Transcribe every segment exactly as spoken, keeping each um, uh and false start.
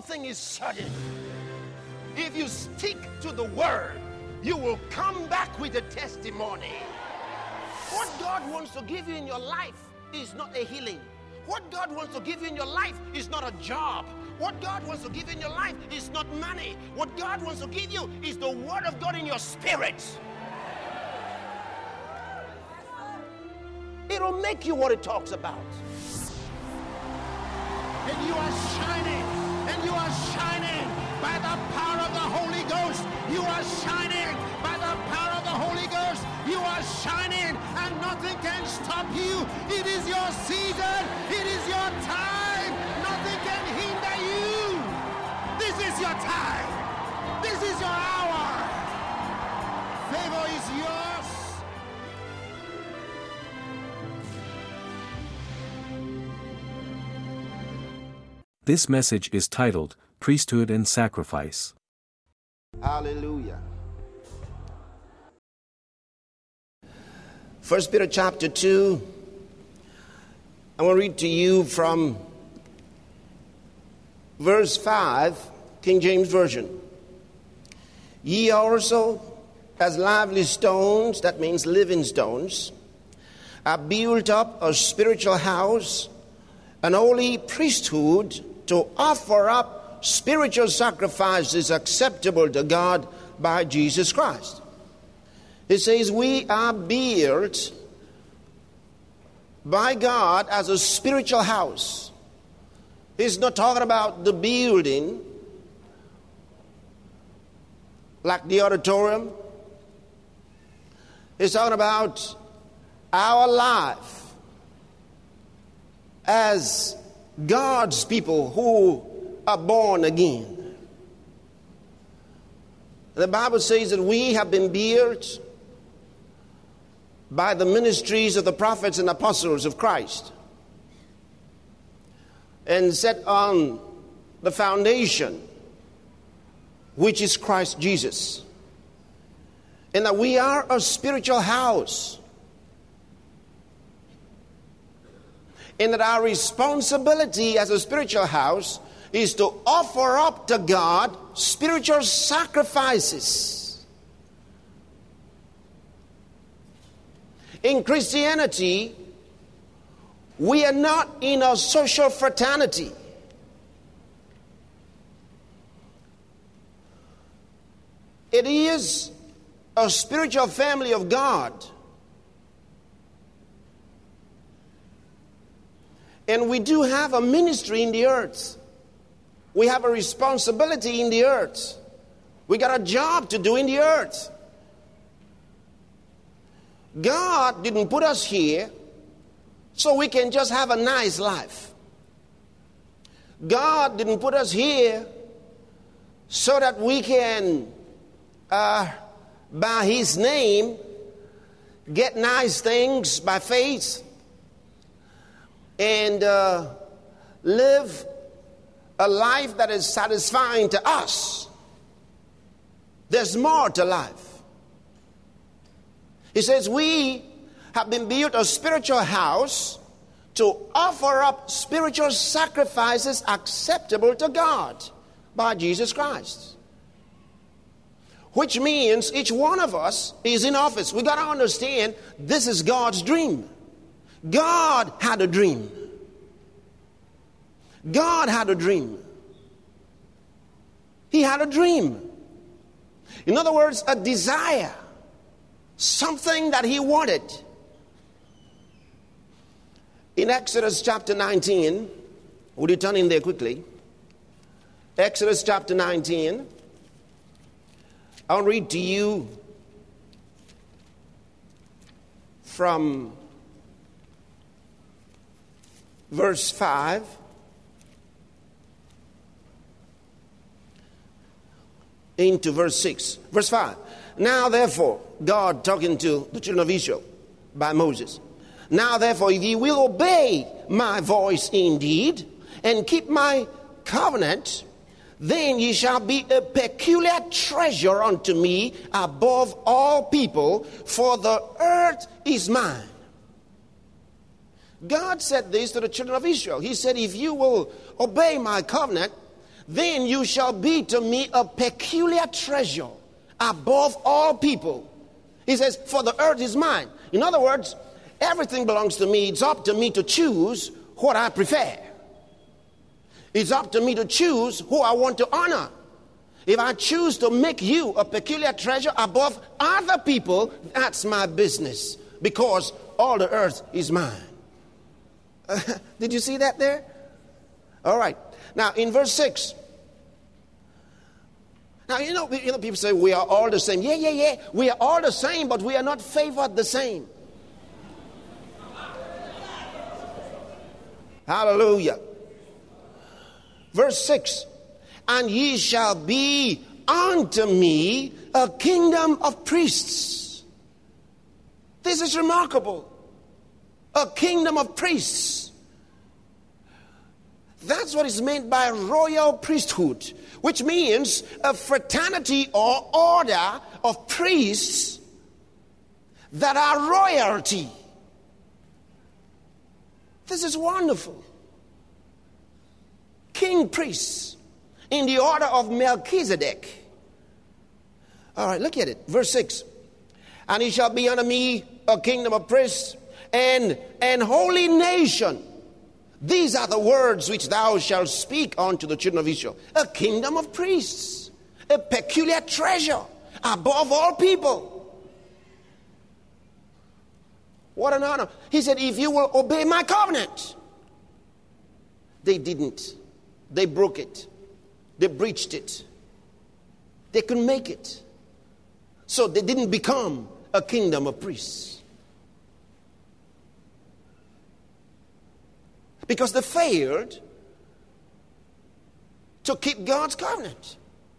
thing is certain. If you stick to the word, you will come back with a testimony. What God wants to give you in your life is not a healing. What God wants to give you in your life is not a job. What God wants to give you in your life is not money. What God wants to give you is the word of God in your spirit. It'll make you what it talks about. And you are shining, and you are shining by the power of the Holy Ghost. You are shining by the power of the Holy Ghost. You are shining, and nothing can stop you. It is your season. It is your time. Nothing can hinder you. This is your time. This is your hour. Favor is yours. This message is titled, Priesthood and Sacrifice. Hallelujah. First Peter chapter two. I want to read to you from verse five, King James Version. Ye also, as lively stones, that means living stones, are built up a spiritual house, an holy priesthood, to offer up spiritual sacrifices acceptable to God by Jesus Christ. It says we are built by God as a spiritual house. He's not talking about the building like the auditorium. He's talking about our life as God's people who are born again. The Bible says that we have been built by the ministries of the prophets and apostles of Christ and set on the foundation, which is Christ Jesus. And that we are a spiritual house. And that our responsibility as a spiritual house is to offer up to God spiritual sacrifices. In Christianity, we are not in a social fraternity. It is a spiritual family of God. And we do have a ministry in the earth. We have a responsibility in the earth. We got a job to do in the earth. God didn't put us here so we can just have a nice life. God didn't put us here so that we can, uh, by His name, get nice things by faith and uh, live a life that is satisfying to us. There's more to life. He says we have been built a spiritual house to offer up spiritual sacrifices acceptable to God by Jesus Christ. Which means each one of us is in office. We got to understand this is God's dream. God had a dream. God had a dream. He had a dream. In other words, a desire. Something that He wanted. In Exodus chapter nineteen, would you turn in there quickly? Exodus chapter nineteen. I'll read to you from verse five. Into verse six. Verse five. Now therefore, God talking to the children of Israel by Moses. Now therefore, if ye will obey my voice indeed, and keep my covenant, then ye shall be a peculiar treasure unto me above all people, for the earth is mine. God said this to the children of Israel. He said, if you will obey my covenant, then you shall be to me a peculiar treasure above all people. He says, for the earth is mine. In other words, everything belongs to me. It's up to me to choose what I prefer. It's up to me to choose who I want to honor. If I choose to make you a peculiar treasure above other people, that's my business, because all the earth is mine. Uh, did you see that there? All right. Now, in verse six. Now, you know, you know, people say we are all the same. Yeah, yeah, yeah. We are all the same, but we are not favored the same. Hallelujah. Verse six. And ye shall be unto me a kingdom of priests. This is remarkable. A kingdom of priests. That's what is meant by royal priesthood, which means a fraternity or order of priests that are royalty. This is wonderful. King priests in the order of Melchizedek. All right, look at it. Verse six. And he shall be unto me a kingdom of priests and an holy nation. These are the words which thou shalt speak unto the children of Israel. A kingdom of priests. A peculiar treasure above all people. What an honor. He said, if you will obey my covenant. They didn't. They broke it. They breached it. They couldn't make it. So they didn't become a kingdom of priests. Because they failed to keep God's covenant.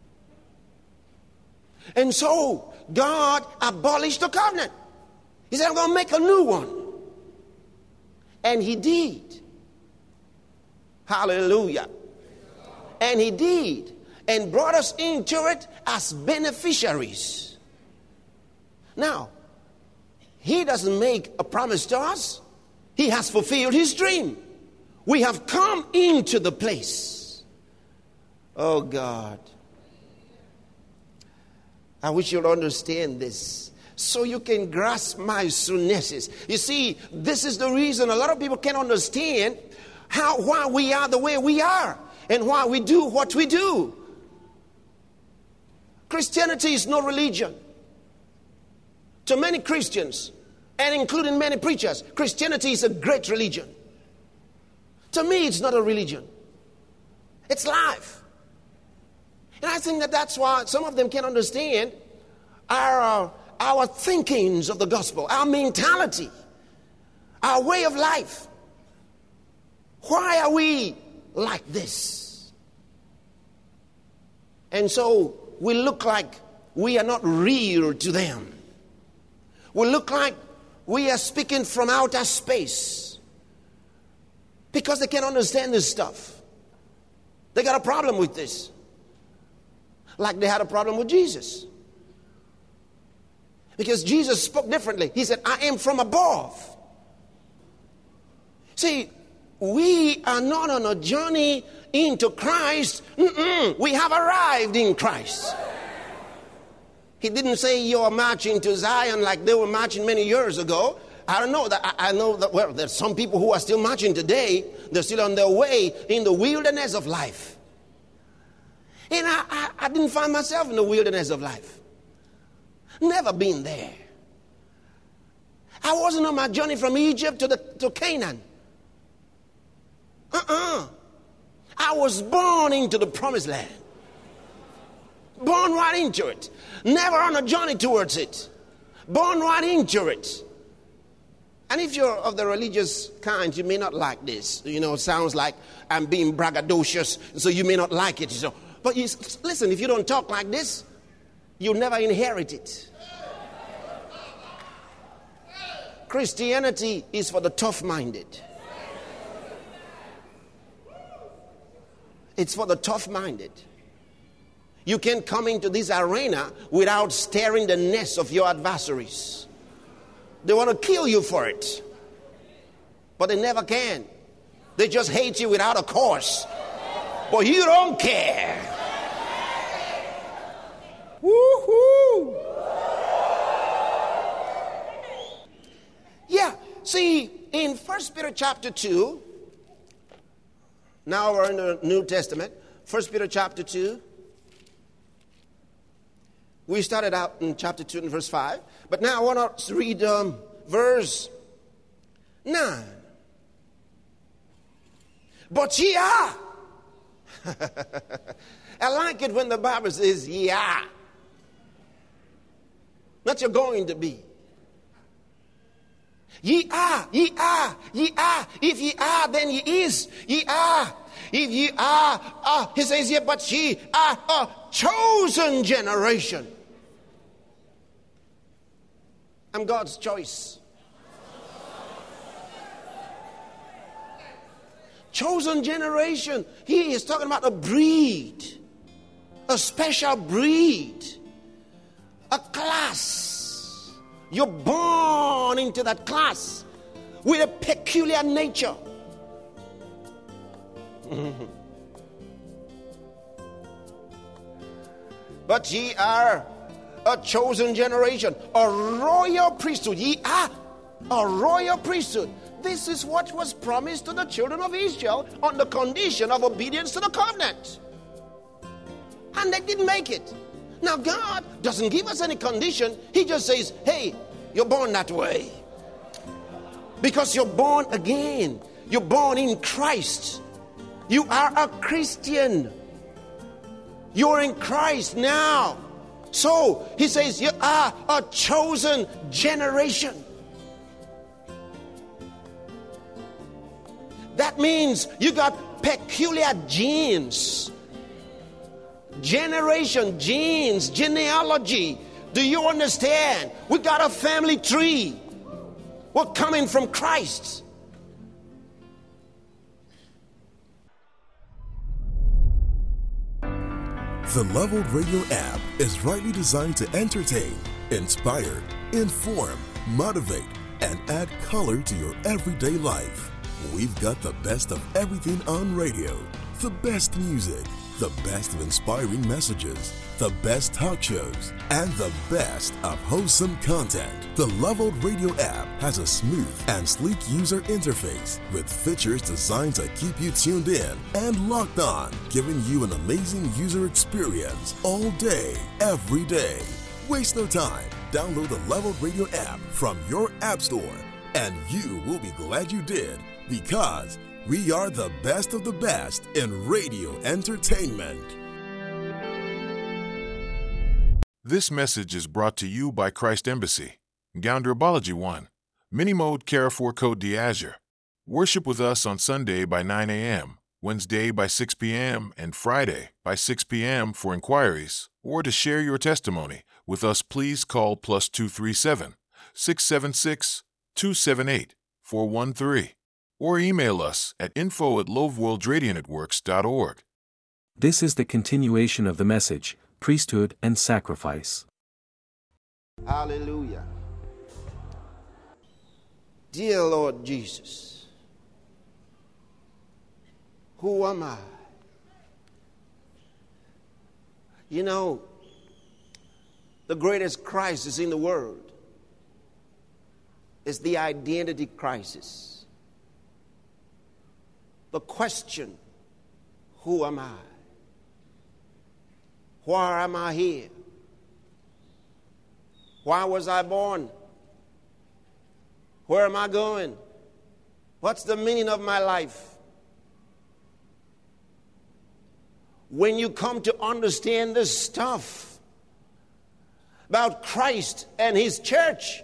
And so God abolished the covenant. He said, I'm going to make a new one. And he did. Hallelujah. And he did, and brought us into it as beneficiaries. Now, he doesn't make a promise to us. He has fulfilled his dream. We have come into the place. Oh God. I wish you'll understand this, so you can grasp my soonnesses. You see, this is the reason a lot of people can't understand how why we are the way we are. And why we do what we do. Christianity is no religion. To many Christians, and including many preachers, Christianity is a great religion. To me, it's not a religion. It's life. And I think that that's why some of them can't understand our, uh, our thinkings of the gospel, our mentality, our way of life. Why are we like this? And so we look like we are not real to them. We look like we are speaking from outer space, because they can't understand this stuff. They got a problem with this, like they had a problem with Jesus, because Jesus spoke differently. He said, I am from above. See, we are not on a journey into Christ. Mm-mm. We have arrived in Christ. He didn't say you're marching to Zion like they were marching many years ago. I don't know that. I, I know that, well, there's some people who are still marching today. They're still on their way in the wilderness of life. And I, I, I didn't find myself in the wilderness of life. Never been there. I wasn't on my journey from Egypt to, the, to Canaan. Uh-uh. I was born into the promised land. Born right into it. Never on a journey towards it. Born right into it. And if you're of the religious kind, you may not like this. You know, it sounds like I'm being braggadocious, so you may not like it. So, but you, listen, if you don't talk like this, you'll never inherit it. Christianity is for the tough-minded. It's for the tough-minded. You can't come into this arena without staring the necks of your adversaries. They want to kill you for it, but they never can. They just hate you without a cause. but you don't care. Woo-hoo. Yeah, see, in First Peter chapter two, now we're in the New Testament, First Peter chapter two. We started out in chapter two and verse five, but now I want to read um, verse nine. But ye are. I like it when the Bible says ye are. Not you're going to be. Ye are, ye are, ye are. If ye are, then ye is. Ye are. If ye are, uh, he says here, but ye are a chosen generation. I'm God's choice. Chosen generation. He is talking about a breed, a special breed, a class. You're born into that class with a peculiar nature. But ye are a chosen generation, a royal priesthood. Ye are a royal priesthood. This is what was promised to the children of Israel on the condition of obedience to the covenant. And they didn't make it. Now God doesn't give us any condition. He just says, hey, you're born that way. Because you're born again. You're born in Christ. You are a Christian. You're in Christ now. So he says you are a chosen generation. That means you got peculiar genes. Generation, genes, genealogy. Do you understand? We got a family tree. We're coming from Christ. The Leveled Radio app is rightly designed to entertain, inspire, inform, motivate, and add color to your everyday life. We've got the best of everything on radio, the best music, the best of inspiring messages, the best talk shows, and the best of wholesome content. The Leveled Radio app has a smooth and sleek user interface with features designed to keep you tuned in and locked on, giving you an amazing user experience all day, every day. Waste no time. Download the Leveled Radio app from your app store, and you will be glad you did, because we are the best of the best in radio entertainment. This message is brought to you by Christ Embassy, Goundrabology one, Minimode Carrefour Côte d'Azur. Worship with us on Sunday by nine a.m., Wednesday by six p.m., and Friday by six p.m. For inquiries or to share your testimony with us, please call plus two three seven, six seven six, two seven eight, four one three or email us at info at loveworldradionetworks dot org. This is the continuation of the message, Priesthood and Sacrifice. Hallelujah. Dear Lord Jesus, who am I? You know, the greatest crisis in the world is the identity crisis. The question, who am I? Why am I here? Why was I born? Where am I going? What's the meaning of my life? When you come to understand this stuff about Christ and His church,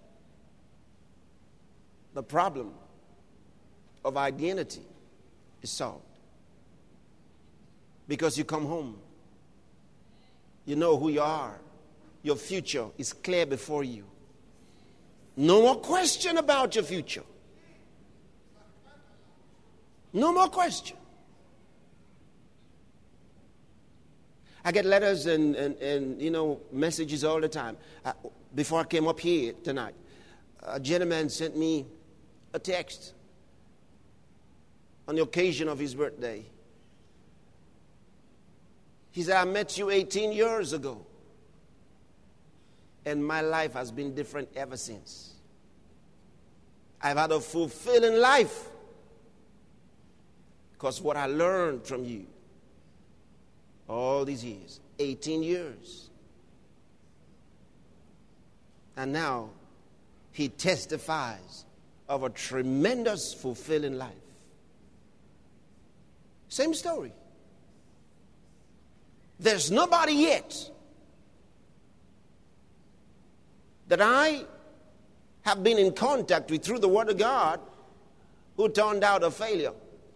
the problem of identity is solved. Because you come home. You know who you are. Your future is clear before you. No more question about your future. No more question. I get letters and, and, and you know, messages all the time. Uh, before I came up here tonight, a gentleman sent me a text on the occasion of his birthday. He said, I met you eighteen years ago. And my life has been different ever since. I've had a fulfilling life because what I learned from you all these years, eighteen years. And now he testifies of a tremendous fulfilling life. Same story. There's nobody yet that I have been in contact with through the Word of God who turned out a failure.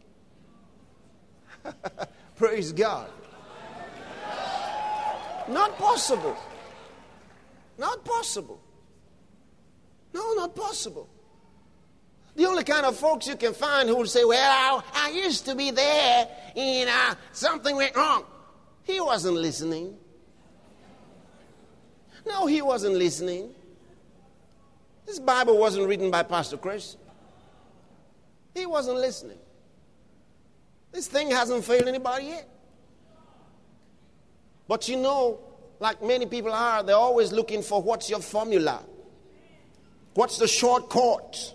Praise God. Not possible. Not possible. No, not possible. The only kind of folks you can find who will say, well, I, I used to be there and uh, something went wrong. He wasn't listening. No, he wasn't listening. This Bible wasn't written by Pastor Chris. He wasn't listening. This thing hasn't failed anybody yet. But you know, like many people are, they're always looking for what's your formula? What's the shortcut?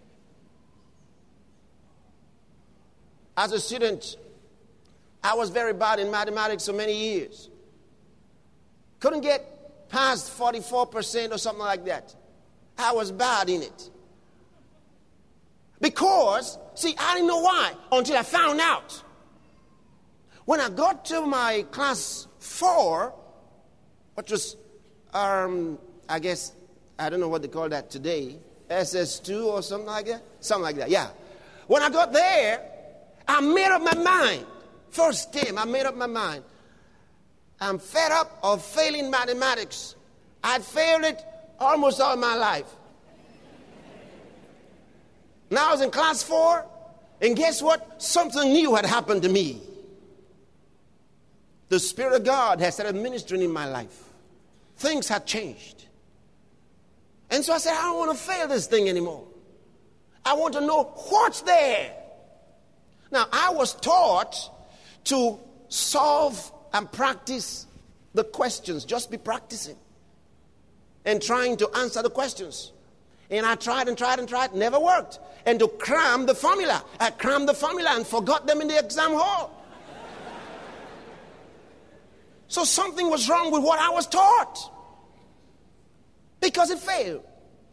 As a student, I was very bad in mathematics for many years. Couldn't get past forty-four percent or something like that. I was bad in it. Because, see, I didn't know why until I found out. When I got to my class four, which was, um, I guess, I don't know what they call that today, S S two or something like that? Something like that, yeah. When I got there, I made up my mind. First time, I made up my mind. I'm fed up of failing mathematics. I'd failed it almost all my life. Now I was in class four, and guess what? Something new had happened to me. The Spirit of God had started ministering in my life. Things had changed. And so I said, I don't want to fail this thing anymore. I want to know what's there. Now, I was taught to solve and practice the questions. Just be practicing and trying to answer the questions. And I tried and tried and tried, never worked. And to cram the formula. I crammed the formula and forgot them in the exam hall. So something was wrong with what I was taught. Because it failed.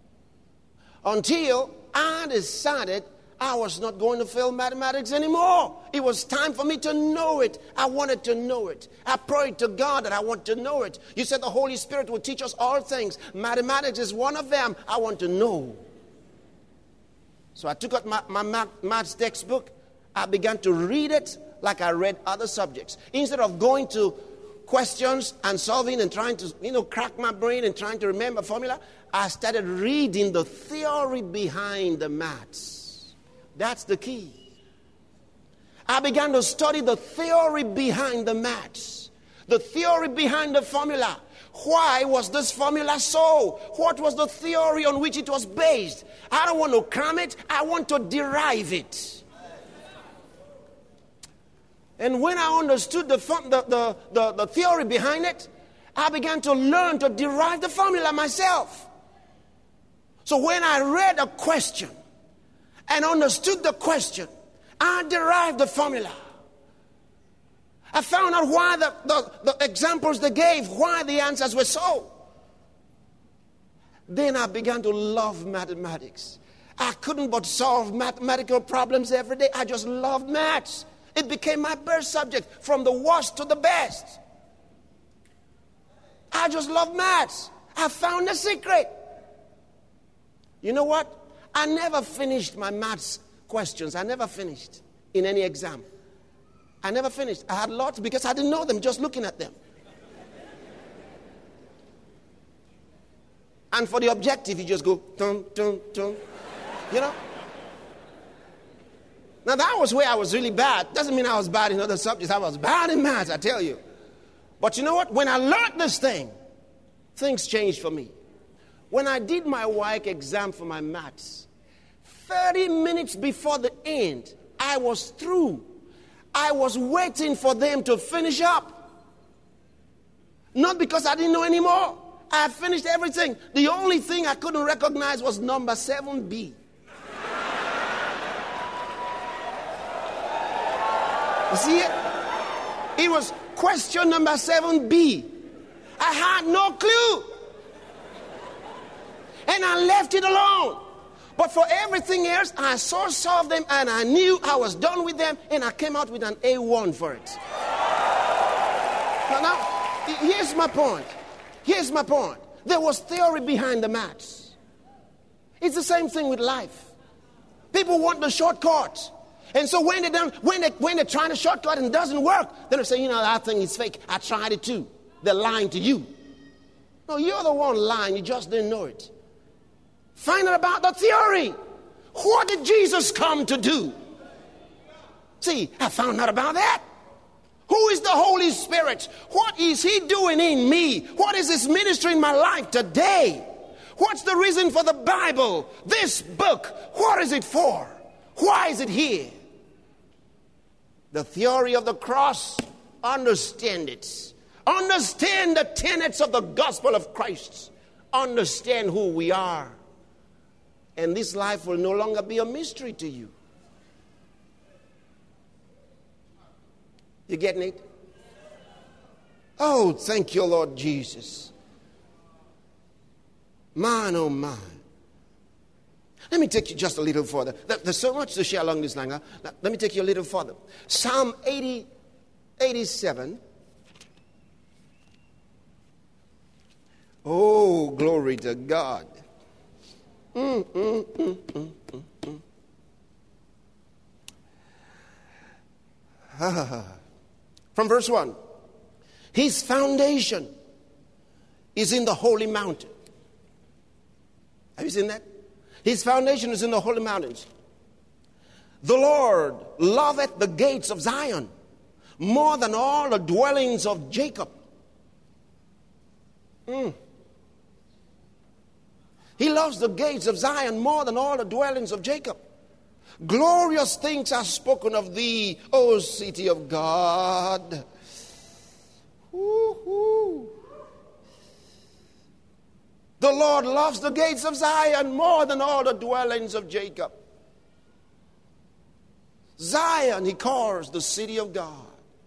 Until I decided I was not going to fail mathematics anymore. It was time for me to know it. I wanted to know it. I prayed to God that I want to know it. You said the Holy Spirit will teach us all things. Mathematics is one of them. I want to know. So I took out my, my math, maths textbook. I began to read it like I read other subjects. Instead of going to questions and solving and trying to, you know, crack my brain and trying to remember formula, I started reading the theory behind the maths. That's the key. I began to study the theory behind the maths, the theory behind the formula. Why was this formula so? What was the theory on which it was based? I don't want to cram it. I want to derive it. And when I understood the, the, the, the, the theory behind it, I began to learn to derive the formula myself. So when I read a question and understood the question, I derived the formula. I found out why the, the, the examples they gave, why the answers were so. Then I began to love mathematics. I couldn't but solve mathematical problems every day. I just loved maths. It became my best subject, from the worst to the best. I just love maths. I found the secret. You know what? I never finished my maths questions. I never finished in any exam. I never finished. I had lots because I didn't know them just looking at them. And for the objective, you just go, tum, tum, tum. You know? Now, that was where I was really bad. Doesn't mean I was bad in other subjects. I was bad in maths, I tell you. But you know what? When I learned this thing, things changed for me. When I did my W I C exam for my maths, thirty minutes before the end, I was through. I was waiting for them to finish up. Not because I didn't know anymore. I had finished everything. The only thing I couldn't recognize was number seven B. You see it? It was question number seven B. I had no clue. And I left it alone. But for everything else, I saw solved them and I knew I was done with them and I came out with an A one for it. Now, now, here's my point. Here's my point. There was theory behind the maths. It's the same thing with life. People want the shortcut. And so when, they don't, when, they, when they're trying to shortcut and it doesn't work, then they say, you know, that thing is fake. I tried it too. They're lying to you. No, you're the one lying. You just didn't know it. Find out about the theory. What did Jesus come to do? See, I found out about that. Who is the Holy Spirit? What is He doing in me? What is His ministry in my life today? What's the reason for the Bible? This book, what is it for? Why is it here? The theory of the cross, understand it. Understand the tenets of the gospel of Christ. Understand who we are. And this life will no longer be a mystery to you. You getting it? Oh, thank you, Lord Jesus. Man, oh man. Let me take you just a little further. There's so much to share along this line. Huh? Let me take you a little further. Psalm eighty, eighty-seven. Oh, glory to God. Mm, mm, mm, mm, mm, mm. Ah. From verse one. His foundation is in the holy mountain. Have you seen that? His foundation is in the holy mountains. The Lord loveth the gates of Zion more than all the dwellings of Jacob. Mm. He loves the gates of Zion more than all the dwellings of Jacob. Glorious things are spoken of thee, O city of God. Woo-hoo. The Lord loves the gates of Zion more than all the dwellings of Jacob. Zion, He calls the city of God.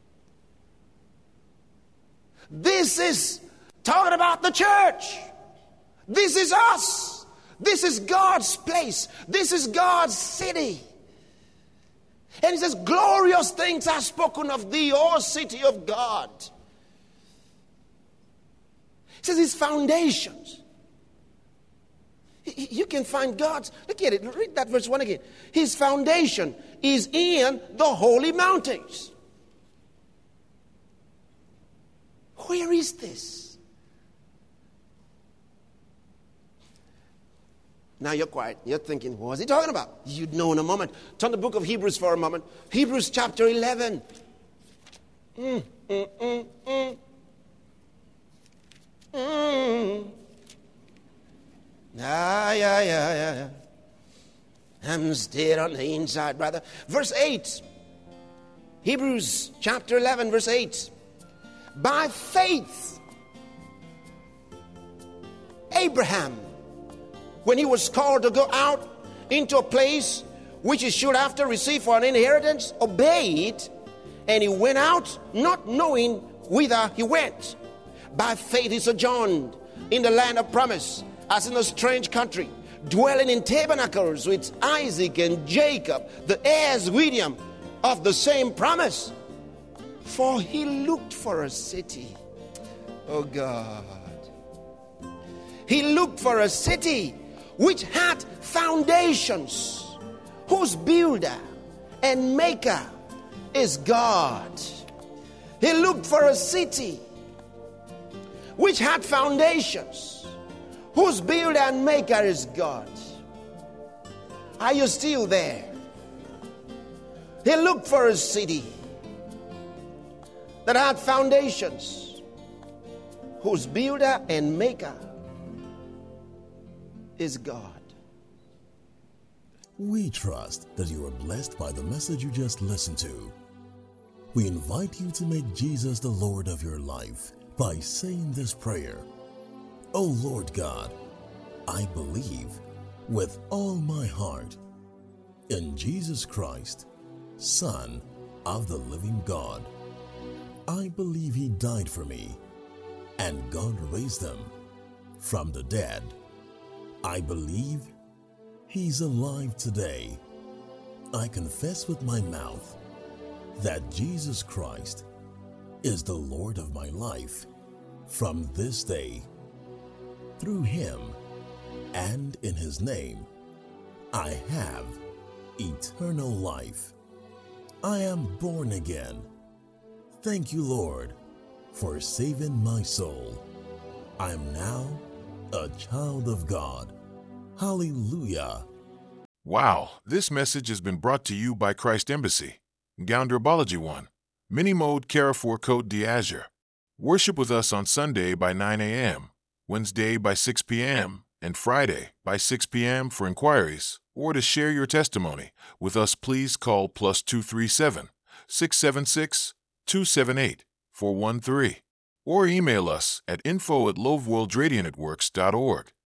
This is talking about the church. This is us. This is God's place. This is God's city. And He says, glorious things are spoken of thee, O city of God. He says His foundations. You can find God's, look at it, read that verse one again. His foundation is in the holy mountains. Where is this? Now you're quiet. You're thinking, what is he talking about? You'd know in a moment. Turn to the book of Hebrews for a moment. Hebrews chapter eleven. Mm, mm, mm, mm. Mm. Ah, yeah, yeah, yeah, yeah. I'm still on the inside, brother. Verse eight. Hebrews chapter eleven, verse eight. By faith, Abraham, when he was called to go out into a place which he should after receive for an inheritance, obeyed, and he went out not knowing whither he went. By faith he sojourned in the land of promise, as in a strange country, dwelling in tabernacles with Isaac and Jacob, the heirs with him of the same promise. For he looked for a city. Oh God. He looked for a city which had foundations, whose builder and maker is God. He looked for a city which had foundations, whose builder and maker is God. Are you still there? He looked for a city that had foundations, whose builder and maker is God. We trust that you are blessed by the message you just listened to. We invite you to make Jesus the Lord of your life by saying this prayer. O Lord God, I believe with all my heart in Jesus Christ, Son of the living God. I believe He died for me, and God raised Him from the dead. I believe He's alive today. I confess with my mouth that Jesus Christ is the Lord of my life from this day. Through Him and in His name, I have eternal life. I am born again. Thank you, Lord, for saving my soul. I am now a child of God. Hallelujah. Wow, this message has been brought to you by Christ Embassy, Goundrabology one, Mini Mode Carrefour Côte d'Azur. Worship with us on Sunday by nine a.m., Wednesday by six p.m., and Friday by six p.m. For inquiries or to share your testimony with us, please call plus two three seven, six seven six, two seven eight, four one three or email us at info at loveworldradionetworks dot org.